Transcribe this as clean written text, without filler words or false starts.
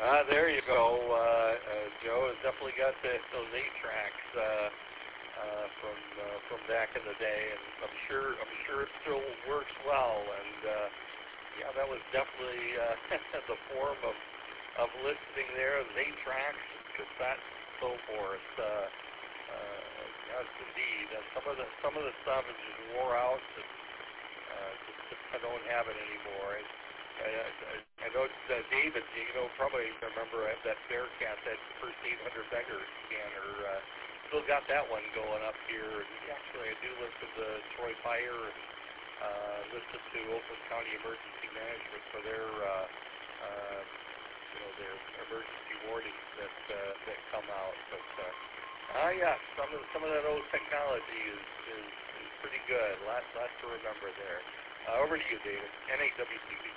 There you go. Joe has definitely got those 8 tracks from back in the day, and I'm sure it still works well. And yeah, that was definitely the form of listening there. The 8 tracks, cassettes, so forth. Yes, indeed. And some of the stuff is just wore out. And, just I don't have it anymore. I know David, probably remember that Bearcat, that first 800 beggar scanner. Still got that one going up here. And actually, I do listen to Troy Fire and listen to Oakland County Emergency Management for their their emergency warnings that come out. But yeah, some of that old technology is pretty good. Lots to remember there. Over to you, David. NAWCB.